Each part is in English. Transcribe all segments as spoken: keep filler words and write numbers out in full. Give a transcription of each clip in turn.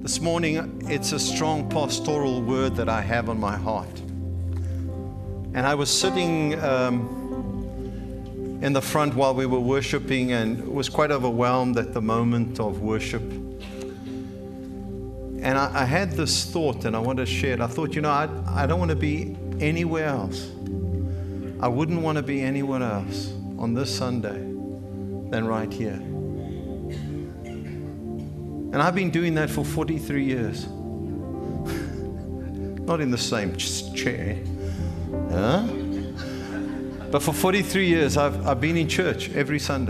This morning, it's a strong pastoral word that I have on my heart. And I was sitting um, in the front while we were worshiping and was quite overwhelmed at the moment of worship. And I, I had this thought, and I want to share it. I thought, you know, I, I don't want to be anywhere else. I wouldn't want to be anywhere else on this Sunday than right here. And I've been doing that for forty-three years. Not in the same chair. Huh? But for forty-three years, I've, I've been in church every Sunday.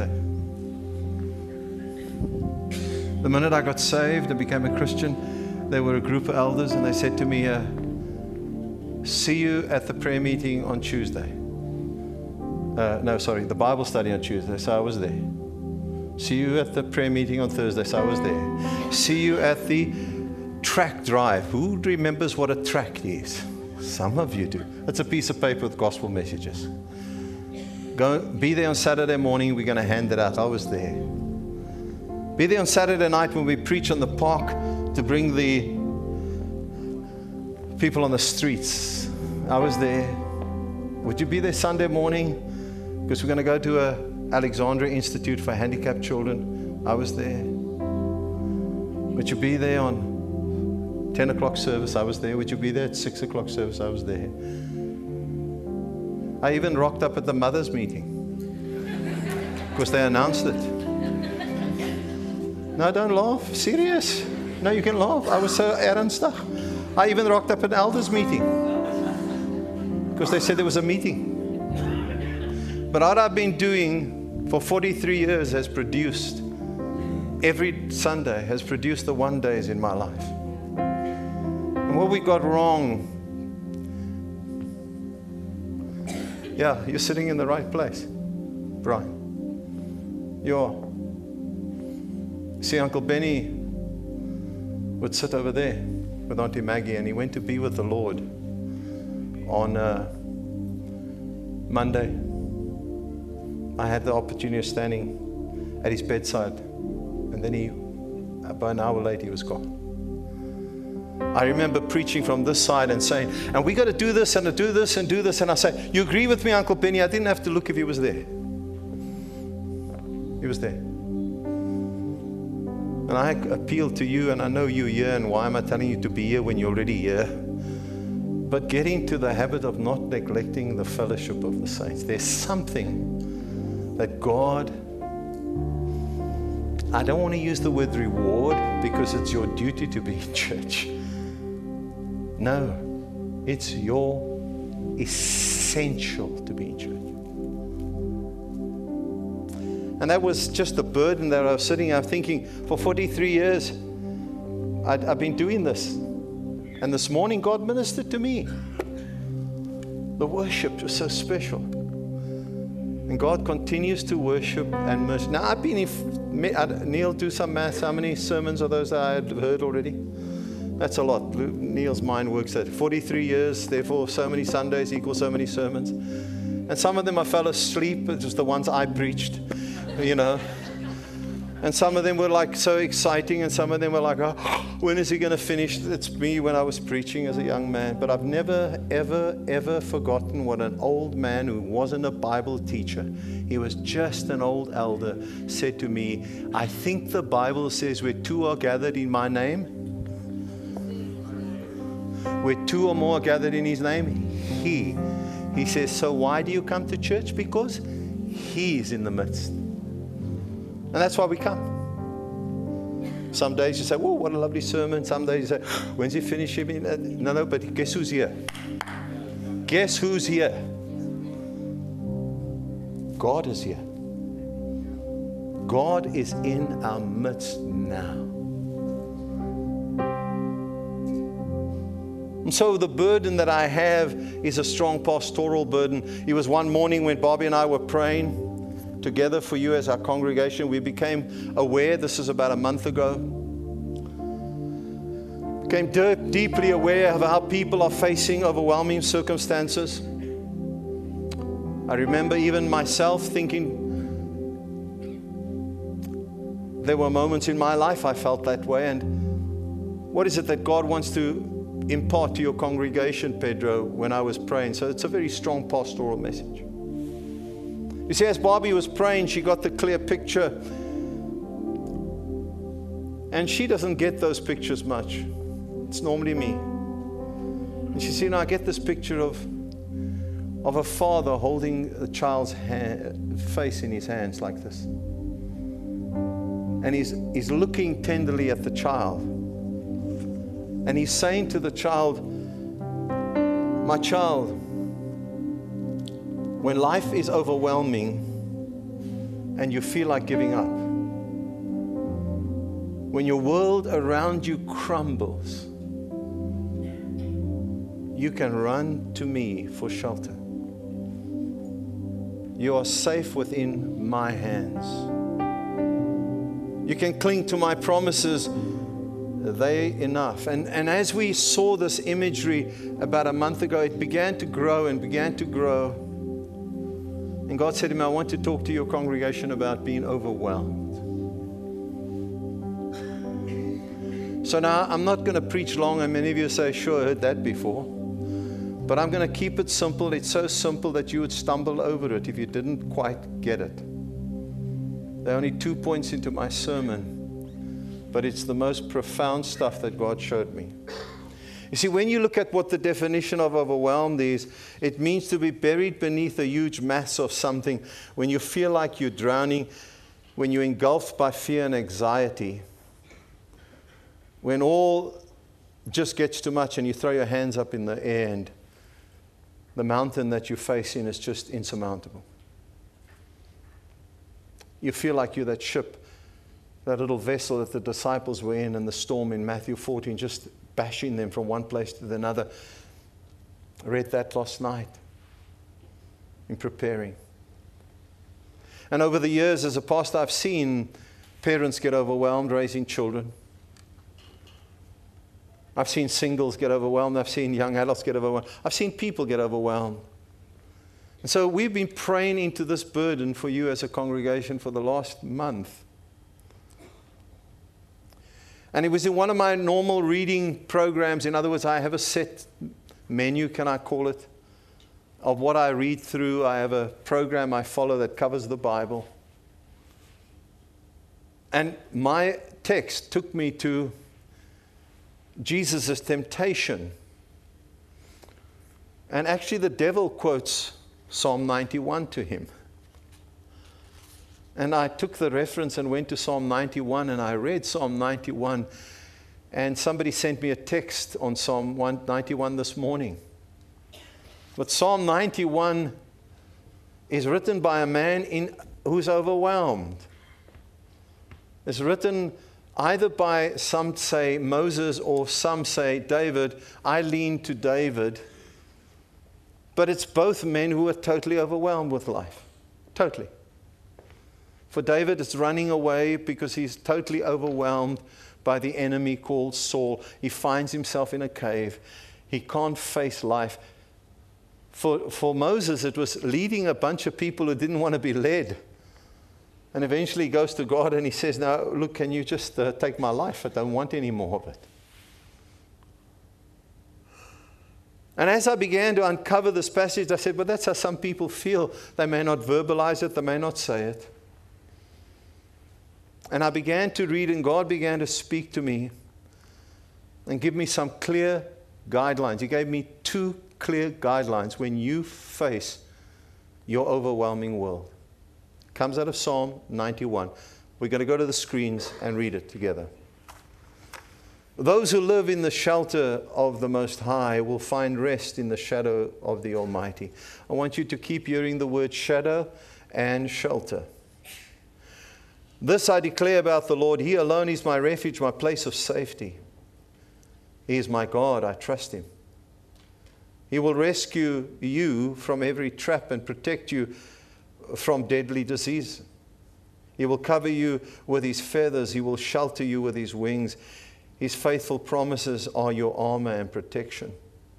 The minute I got saved and became a Christian, there were a group of elders, and they said to me, uh, see you at the prayer meeting on Tuesday. Uh, no, sorry, the Bible study on Tuesday, so I was there. See you at the prayer meeting on Thursday, so I was there. See you at the tract drive. Who remembers what a tract is? Some of you do. It's a piece of paper with gospel messages. Go, be there on Saturday morning, we're going to hand it out. I was there. Be there on Saturday night when we preach on the park to bring the people on the streets. I was there. Would you be there Sunday morning? Because we're going to go to a Alexandra Institute for Handicapped Children. I was there. Would you be there on ten o'clock service? I was there. Would you be there at six o'clock service? I was there. I even rocked up at the mothers' meeting because they announced it. No, don't laugh. Serious. No, you can laugh. I was so ernstig. I even rocked up at an elders' meeting because they said there was a meeting. But what I've been doing for forty-three years has produced, every Sunday has produced the one days in my life. And what we got wrong, yeah, you're sitting in the right place, Brian. You are. See, Uncle Benny would sit over there with Auntie Maggie, and he went to be with the Lord on uh, Monday. I had the opportunity of standing at his bedside, and then he, about an hour later, he was gone. I remember preaching from this side and saying, and we got to do this and to do this and do this. And I say, you agree with me, Uncle Benny? I didn't have to look if he was there. He was there. And I appeal to you, and I know you're here, and why am I telling you to be here when you're already here? But get into the habit of not neglecting the fellowship of the saints. There's something that God, I don't want to use the word reward because it's your duty to be in church. No, it's your essential to be in church. And that was just a burden that I was sitting there thinking, for forty-three years, I'd, I've been doing this. And this morning, God ministered to me. The worship was so special. And God continues to worship and mercy. Now, I've been, if Neil, do some math. How many sermons are those that I had heard already? That's a lot. Neil's mind works at forty-three years, therefore so many Sundays equals so many sermons. And some of them I fell asleep. It was the ones I preached, you know. And some of them were like so exciting, and some of them were like, oh, when is he going to finish? It's me when I was preaching as a young man. But I've never, ever, ever forgotten what an old man who wasn't a Bible teacher, he was just an old elder, said to me, I think the Bible says where two are gathered in my name, where two or more are gathered in his name, he. He says, so why do you come to church? Because he's in the midst. And that's why we come. Some days you say, whoa, what a lovely sermon. Some days you say, when's he finishing? No, no, but guess who's here? Guess who's here? God is here. God is in our midst now. And so the burden that I have is a strong pastoral burden. It was one morning when Bobby and I were praying together for you as our congregation. We became aware, this is about a month ago, became deep, deeply aware of how people are facing overwhelming circumstances. I remember even myself thinking, there were moments in my life I felt that way, and What is it that God wants to impart to your congregation, Pedro, when I was praying? So it's a very strong pastoral message. You see, as Barbie was praying, she got the clear picture. And she doesn't get those pictures much. It's normally me. And she said, you know, I get this picture of, of a father holding a child's hand, face in his hands like this. And he's, he's looking tenderly at the child. And he's saying to the child, my child, when life is overwhelming and you feel like giving up, when your world around you crumbles, you can run to me for shelter. You are safe within my hands. You can cling to my promises. They enough. And, and as we saw this imagery about a month ago, it began to grow and began to grow. And God said to me, I want to talk to your congregation about being overwhelmed. So now I'm not going to preach long, and many of you say, sure, I heard that before. But I'm going to keep it simple. It's so simple that you would stumble over it if you didn't quite get it. There are only two points into my sermon, but it's the most profound stuff that God showed me. You see, when you look at what the definition of overwhelmed is, it means to be buried beneath a huge mass of something, when you feel like you're drowning, when you're engulfed by fear and anxiety, when all just gets too much and you throw your hands up in the air and the mountain that you're facing is just insurmountable. You feel like you're that ship, that little vessel that the disciples were in, and the storm in Matthew fourteen just bashing them from one place to another. I read that last night in preparing. And over the years as a pastor, I've seen parents get overwhelmed raising children. I've seen singles get overwhelmed. I've seen young adults get overwhelmed. I've seen people get overwhelmed. And so we've been praying into this burden for you as a congregation for the last month. And it was in one of my normal reading programs. In other words, I have a set menu, can I call it, of what I read through. I have a program I follow that covers the Bible. And my text took me to Jesus' temptation. And actually the devil quotes Psalm ninety-one to him. And I took the reference and went to Psalm ninety-one, and I read Psalm ninety-one. And somebody sent me a text on Psalm ninety-one this morning. But Psalm ninety-one is written by a man in, who's overwhelmed. It's written either by, some say Moses, or some say David. I lean to David. But it's both men who are totally overwhelmed with life. Totally. For David, it's running away because he's totally overwhelmed by the enemy called Saul. He finds himself in a cave. He can't face life. For, for Moses, it was leading a bunch of people who didn't want to be led. And eventually he goes to God and he says, "Now, look, can you just uh, take my life? I don't want any more of it." And as I began to uncover this passage, I said, but that's how some people feel. They may not verbalize it, they may not say it. And I began to read, and God began to speak to me and give me some clear guidelines. He gave me two clear guidelines when you face your overwhelming world. It comes out of Psalm ninety-one. We're going to go to the screens and read it together. Those who live in the shelter of the Most High will find rest in the shadow of the Almighty. I want you to keep hearing the word shadow and shelter. This I declare about the Lord. He alone is my refuge, my place of safety. He is my God. I trust Him. He will rescue you from every trap and protect you from deadly disease. He will cover you with His feathers. He will shelter you with His wings. His faithful promises are your armor and protection.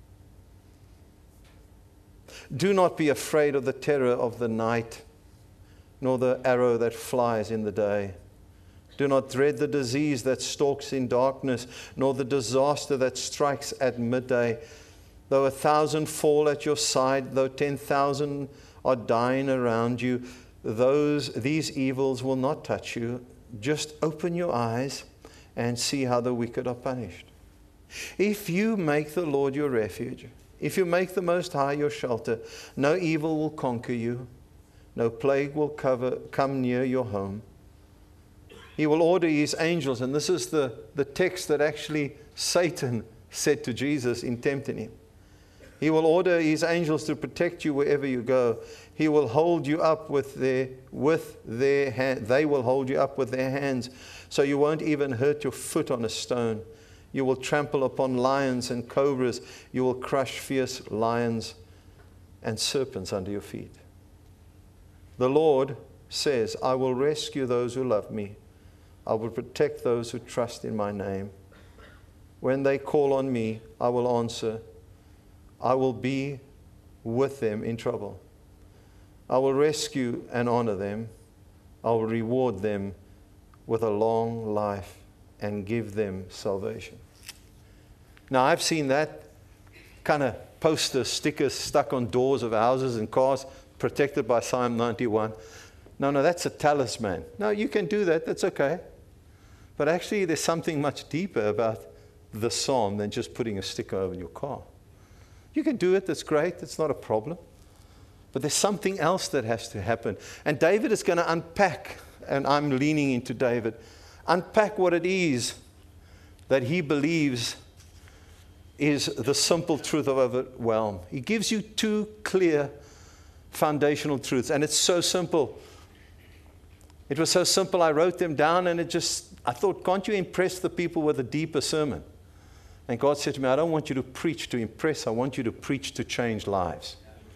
Do not be afraid of the terror of the night, nor the arrow that flies in the day. Do not dread the disease that stalks in darkness, nor the disaster that strikes at midday. Though a thousand fall at your side, though ten thousand are dying around you, those these evils will not touch you. Just open your eyes and see how the wicked are punished. If you make the Lord your refuge, if you make the Most High your shelter, no evil will conquer you, no plague will cover, come near your home. He will order his angels, and this is the, the text that actually Satan said to Jesus in tempting him. He will order his angels to protect you wherever you go. He will hold you up with their, with their hand. They will hold you up with their hands, so you won't even hurt your foot on a stone. You will trample upon lions and cobras. You will crush fierce lions and serpents under your feet. The Lord says, I will rescue those who love me. I will protect those who trust in my name. When they call on me, I will answer. I will be with them in trouble. I will rescue and honor them. I will reward them with a long life and give them salvation. Now, I've seen that kind of poster stickers stuck on doors of houses and cars, protected by Psalm ninety-one. No, no, that's a talisman. No, you can do that. That's okay. But actually, there's something much deeper about the psalm than just putting a sticker over your car. You can do it. That's great. That's not a problem. But there's something else that has to happen. And David is going to unpack, and I'm leaning into David, unpack what it is that he believes is the simple truth of overwhelm. He gives you two clear foundational truths, and it's so simple. It was so simple, I wrote them down, and it just, I thought, can't you impress the people with a deeper sermon? And God said to me, I don't want you to preach to impress, I want you to preach to change lives.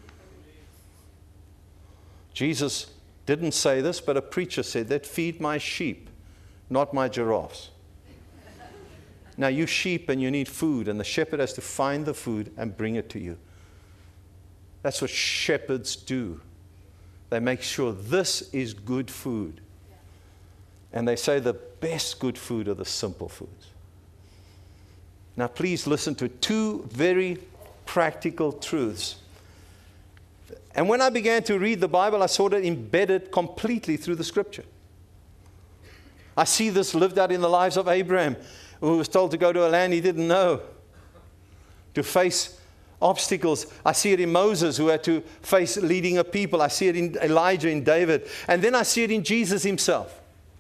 Jesus didn't say this, but a preacher said that, feed my sheep, not my giraffes. Now, you sheep and you need food, and the shepherd has to find the food and bring it to you. That's what shepherds do. They make sure this is good food. And they say the best good food are the simple foods. Now, please listen to two very practical truths. And when I began to read the Bible, I saw it embedded completely through the Scripture. I see this lived out in the lives of Abraham, who was told to go to a land he didn't know, to face obstacles. I see it in Moses, who had to face leading a people. I see it in Elijah, in David. And then I see it in Jesus himself.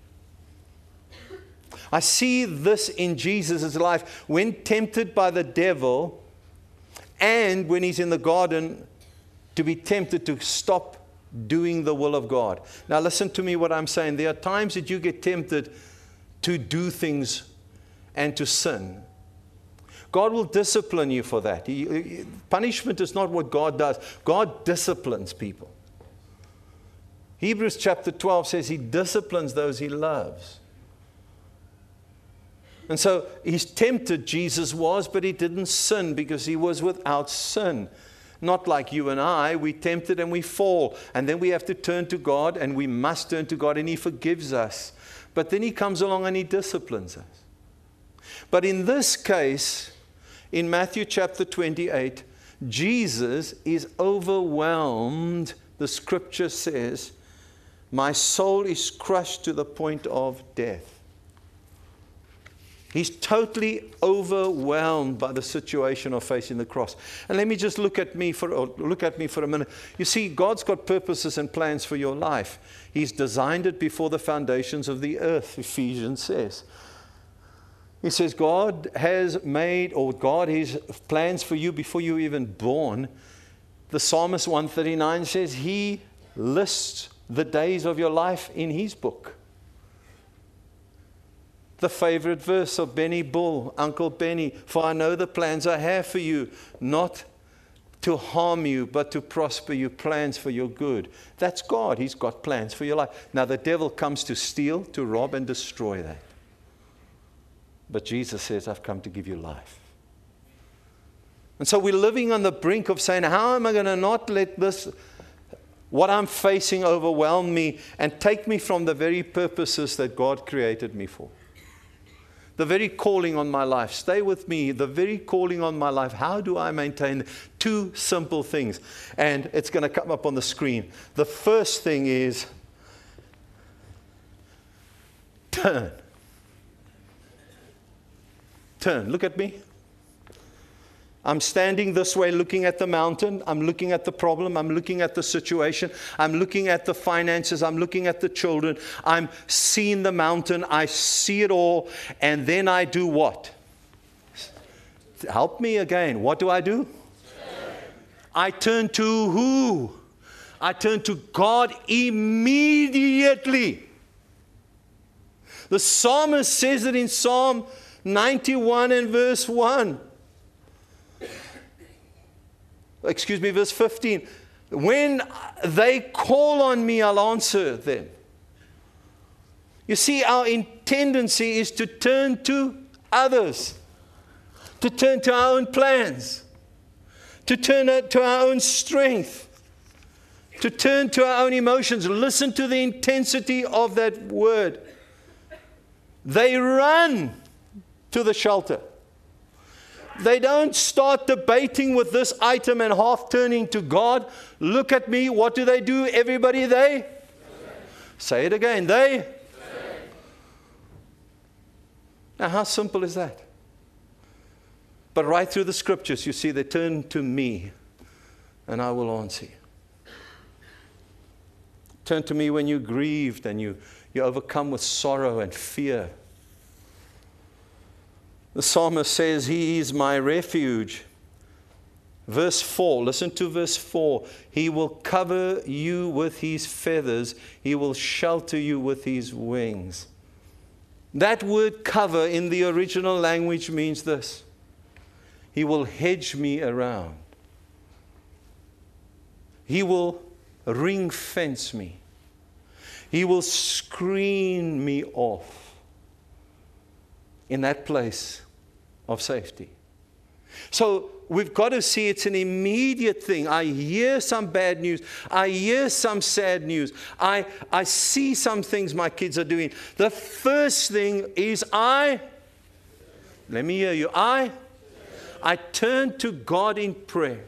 I see this in Jesus' life when tempted by the devil, and when he's in the garden to be tempted to stop doing the will of God. Now listen to me what I'm saying. There are times that you get tempted to do things and to sin. God will discipline you for that. He, he, punishment is not what God does. God disciplines people. Hebrews chapter twelve says he disciplines those he loves. And so he's tempted, Jesus was, but he didn't sin because he was without sin. Not like you and I, we tempted and we fall. And then we have to turn to God, and we must turn to God, and he forgives us. But then he comes along and he disciplines us. But in this case, in Matthew chapter twenty-eight, Jesus is overwhelmed. The scripture says, my soul is crushed to the point of death. He's totally overwhelmed by the situation of facing the cross. And let me just look at me for or look at me for a minute. You see, God's got purposes and plans for your life. He's designed it before the foundations of the earth, Ephesians says. He says God has made, or God has plans for you before you were even born. The Psalmist one thirty-nine says he lists the days of your life in his book. The favorite verse of Benny Bull, Uncle Benny, for I know the plans I have for you, not to harm you, but to prosper you, plans for your good. That's God. He's got plans for your life. Now the devil comes to steal, to rob, and destroy that. But Jesus says, I've come to give you life. And so we're living on the brink of saying, how am I going to not let this what I'm facing overwhelm me and take me from the very purposes that God created me for. The very calling on my life. Stay with me. The very calling on my life. How do I maintain two simple things? And it's going to come up on the screen. The first thing is turn. Turn. Look at me. I'm standing this way looking at the mountain. I'm looking at the problem. I'm looking at the situation. I'm looking at the finances. I'm looking at the children. I'm seeing the mountain. I see it all. And then I do what? Help me again. What do I do? I turn to who? I turn to God immediately. The psalmist says it in Psalm ninety-one and verse one. Excuse me, verse fifteen. When they call on me, I'll answer them. You see, our tendency is to turn to others, to turn to our own plans, to turn to our own strength, to turn to our own emotions. Listen to the intensity of that word. They run to the shelter. They don't start debating with this item and half turning to God. Look at me. What do they do? Everybody, they? Say it again. They? Now, how simple is that? But right through the scriptures, you see, they turn to me and I will answer you. Turn to me when you're grieved and you, you're overcome with sorrow and fear. The psalmist says, He is my refuge. Verse four, listen to verse four. He will cover you with His feathers. He will shelter you with His wings. That word cover in the original language means this. He will hedge me around. He will ring fence me. He will screen me off in that place of safety. So we've got to see it's an immediate thing. I hear some bad news. I hear some sad news. I, I see some things my kids are doing. The first thing is I, let me hear you, I, I turn to God in prayer.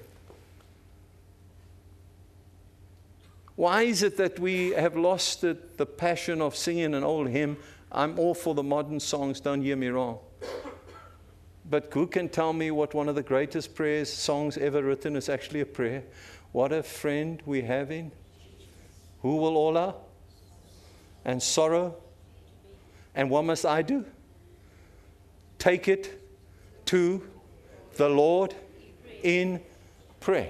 Why is it that we have lost the, the passion of singing an old hymn? I'm all for the modern songs, don't hear me wrong. But who can tell me what one of the greatest prayers, songs ever written is actually a prayer? What a friend we have in. Who will all our and sorrow? And what must I do? Take it to the Lord in prayer.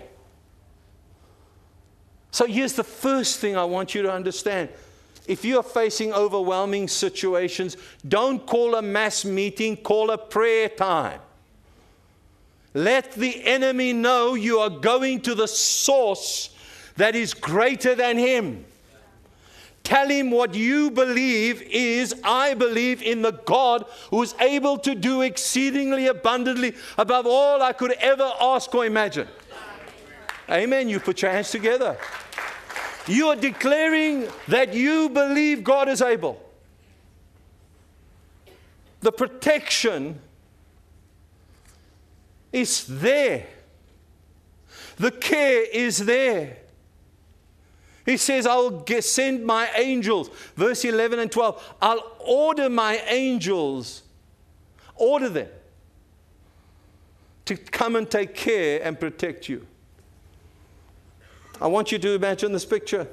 So here's the first thing I want you to understand. If you are facing overwhelming situations, don't call a mass meeting, call a prayer time. Let the enemy know you are going to the source that is greater than him. Tell him what you believe is, I believe in the God who is able to do exceedingly abundantly above all I could ever ask or imagine. Amen. You put your hands together. You are declaring that you believe God is able. The protection is there. The care is there. He says, I will send my angels. Verse eleven and twelve. I'll order my angels. Order them to come and take care and protect you. I want you to imagine this picture.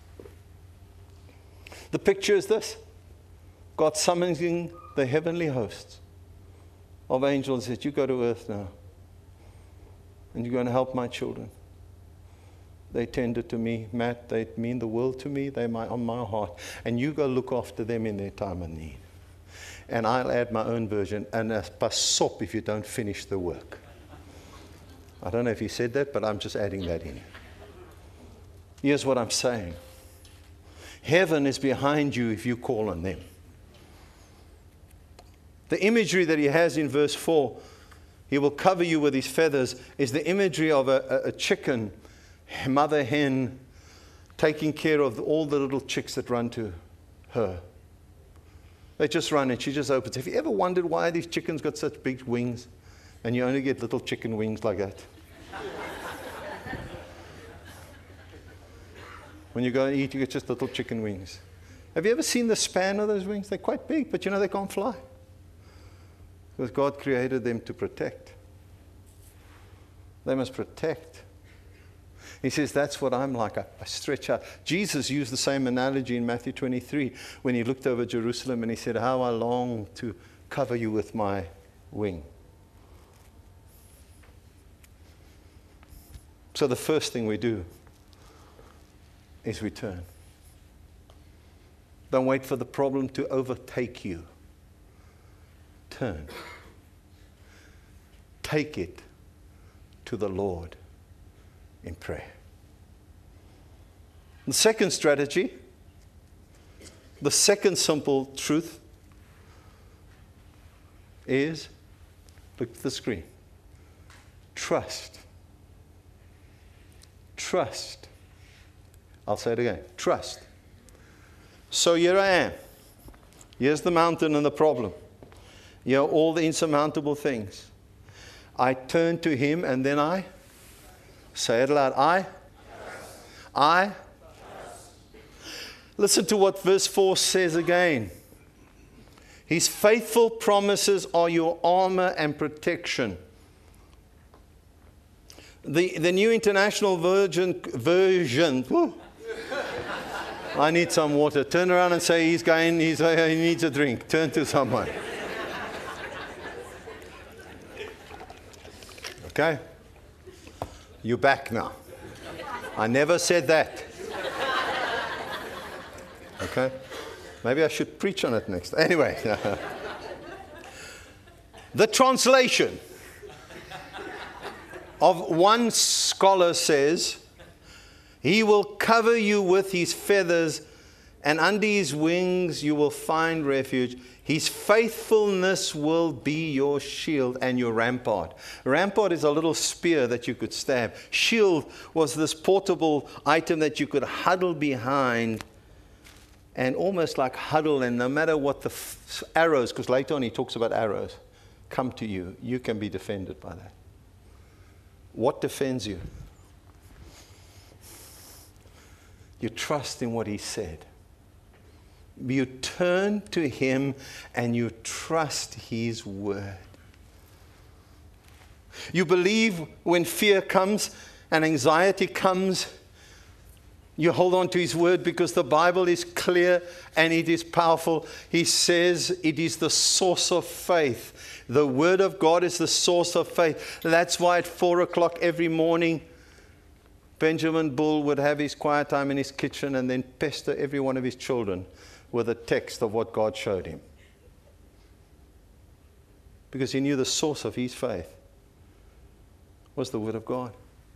The picture is this. God summoning the heavenly hosts of angels that you go to earth now. And you're going to help my children. They tender to me. Matt, they mean the world to me. They're my, on my heart. And you go look after them in their time of need. And I'll add my own version. And a pasop if you don't finish the work. I don't know if he said that, but I'm just adding that in. Here's what I'm saying. Heaven is behind you if you call on them. The imagery that he has in verse four, he will cover you with his feathers, is the imagery of a, a, a chicken, mother hen, taking care of all the little chicks that run to her. They just run and she just opens. Have you ever wondered why these chickens got such big wings and you only get little chicken wings like that? When you go and eat, you get just little chicken wings. Have you ever seen the span of those wings? They're quite big, but you know they can't fly. Because God created them to protect. They must protect. He says, that's what I'm like. I, I stretch out. Jesus used the same analogy in Matthew twenty-three when he looked over Jerusalem and he said, how I long to cover you with my wing. So the first thing we do is we turn. Don't wait for the problem to overtake you. Turn. Take it to the Lord in prayer. The second strategy, the second simple truth is, look at the screen, trust. Trust. I'll say it again. Trust. So here I am. Here's the mountain and the problem. Here are all the insurmountable things. I turn to Him and then I say it aloud. I. I. Listen to what verse four says again. His faithful promises are your armor and protection. The, the New International Version, version whew, I need some water. Turn around and say, he's going, he's, uh, he needs a drink. Turn to someone. Okay? You're back now. I never said that. Okay? Maybe I should preach on it next. Anyway. The translation of one scholar says, He will cover you with His feathers, and under His wings you will find refuge. His faithfulness will be your shield and your rampart. Rampart is a little spear that you could stab. Shield was this portable item that you could huddle behind and almost like huddle, and no matter what the f- arrows, because later on he talks about arrows, come to you, you can be defended by that. What defends you? You trust in what He said. You turn to Him and you trust His word. You believe when fear comes and anxiety comes, you hold on to His word because the Bible is clear and it is powerful. He says it is the source of faith. The word of God is the source of faith. That's why at four o'clock every morning, Benjamin Bull would have his quiet time in his kitchen and then pester every one of his children with a text of what God showed him. Because he knew the source of his faith was the Word of God.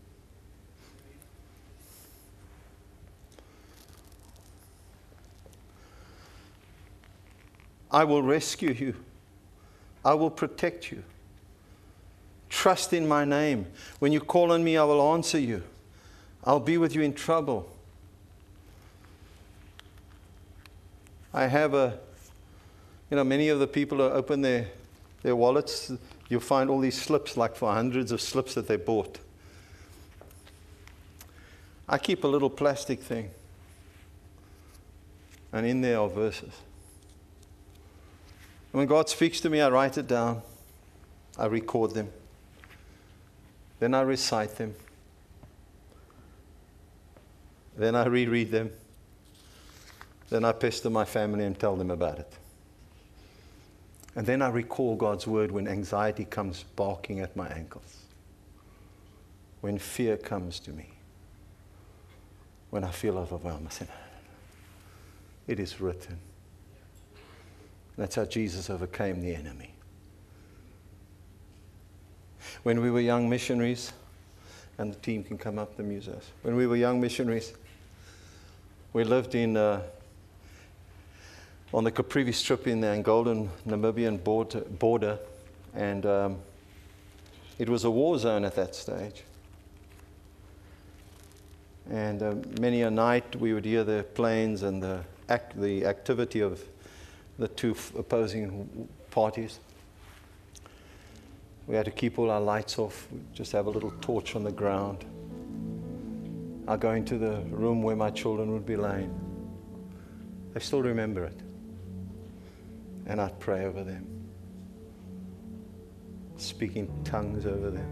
I will rescue you. I will protect you. Trust in my name. When you call on me, I will answer you. I'll be with you in trouble. I have a, you know, many of the people who open their, their wallets, you'll find all these slips, like for hundreds of slips that they bought. I keep a little plastic thing. And in there are verses. When God speaks to me, I write it down. I record them. Then I recite them. Then I reread them. Then I pester my family and tell them about it. And then I recall God's word when anxiety comes barking at my ankles. When fear comes to me. When I feel overwhelmed. I say, no, no, no. It is written. That's how Jesus overcame the enemy. When we were young missionaries, and the team can come up, the muses. When we were young missionaries, we lived in uh, on the Caprivi Strip in the Angolan Namibian border, border and um, it was a war zone at that stage. And uh, many a night we would hear the planes and the, act, the activity of the two f- opposing parties. We had to keep all our lights off, just have a little torch on the ground. I'd go into the room where my children would be laying. I still remember it. And I'd pray over them, speaking tongues over them.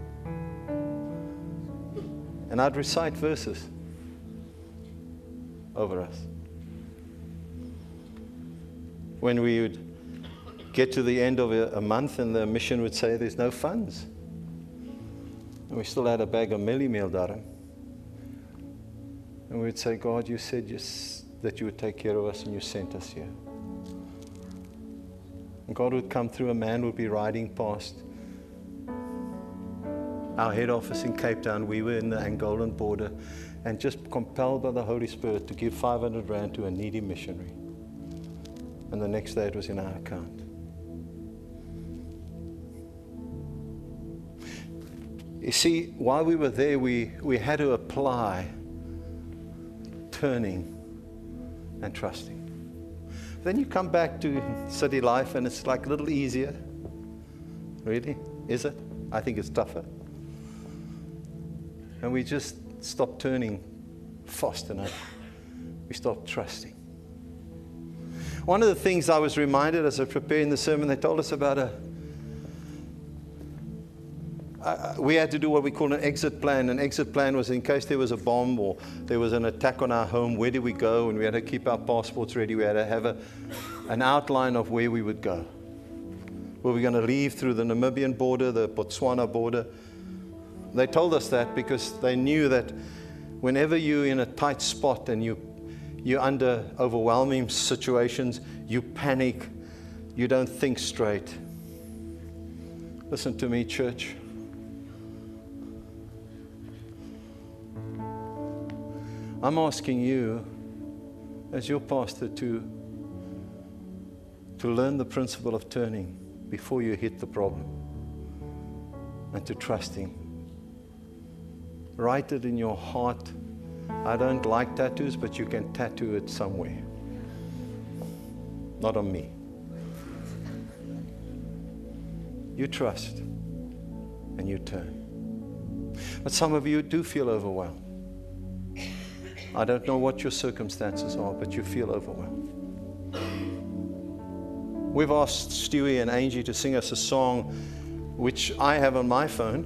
And I'd recite verses over us. When we would get to the end of a, a month and the mission would say there's no funds, and we still had a bag of mealie meal, Darren, and we would say, God, you said yes, that you would take care of us, and you sent us here. And God would come through, a man would be riding past our head office in Cape Town. We were in the Angolan border, and just compelled by the Holy Spirit to give five hundred rand to a needy missionary. And the next day it was in our account. You see, while we were there, we, we had to apply turning and trusting. Then you come back to city life and it's like a little easier. Really? Is it? I think it's tougher. And we just stop turning fast enough. We stop trusting. One of the things I was reminded as I was preparing the sermon, they told us about a Uh, we had to do what we call an exit plan. An exit plan was in case there was a bomb or there was an attack on our home, where did we go? And we had to keep our passports ready. We had to have a, an outline of where we would go. Were we going to leave through the Namibian border, the Botswana border? They told us that because they knew that whenever you're in a tight spot and you, you're under overwhelming situations, you panic, you don't think straight. Listen to me, church. I'm asking you, as your pastor, to, to learn the principle of turning before you hit the problem, and to trusting. Write it in your heart. I don't like tattoos, but you can tattoo it somewhere. Not on me. You trust and you turn. But some of you do feel overwhelmed. I don't know what your circumstances are, but you feel overwhelmed. We've asked Stewie and Angie to sing us a song which I have on my phone.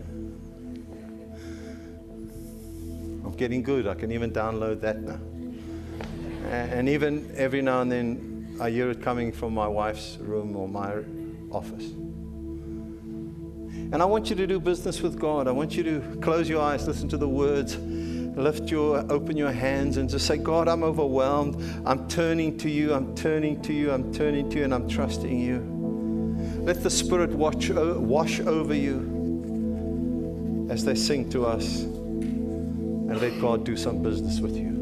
I'm getting good. I can even download that now. And even every now and then I hear it coming from my wife's room or my office. And I want you to do business with God. I want you to close your eyes, listen to the words, lift your, open your hands and just say, God, I'm overwhelmed. I'm turning to you. I'm turning to you. I'm turning to you, and I'm trusting you. Let the Spirit watch, wash over you as they sing to us, and let God do some business with you.